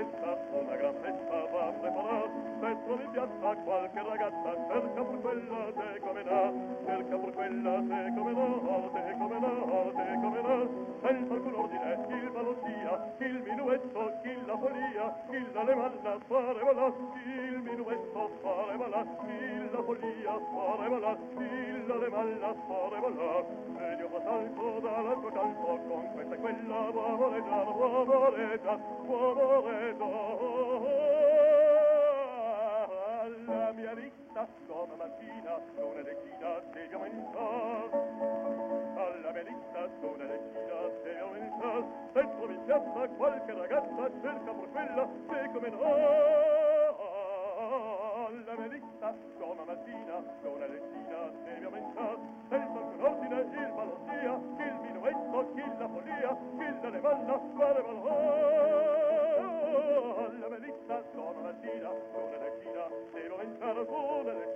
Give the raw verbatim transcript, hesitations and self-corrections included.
festa, una gran festa va a preparar. Se trovi in piazza qualche ragazza, cerca pur quella te come là, cerca pur quella te come là, te come là, te come là. Senza alcun ordine, chi il ballo sia, chi il minuetto, chi la folia, chi l'alemanna fare valà, chi il minuetto fare valà, chi la folia fare valà, chi l'alemanna fare valà. E io salto dall'altro canto, con questa e quella uomoreggia, uomoreggia, uomoreggia. La mia vita domattina sono decina se io mensa, alla mia vita sono decina se io mensa. Se trovi in piazza qualche ragazza, cerca pur quella se come no. Alla mia vita domattina sono decina se io mensa. Senza alcun ordine il ballo sia, chi il minuetto, chi la folia, chi la levanna fare valore. Alla mia vita domattina sono decina devo entrare su nelle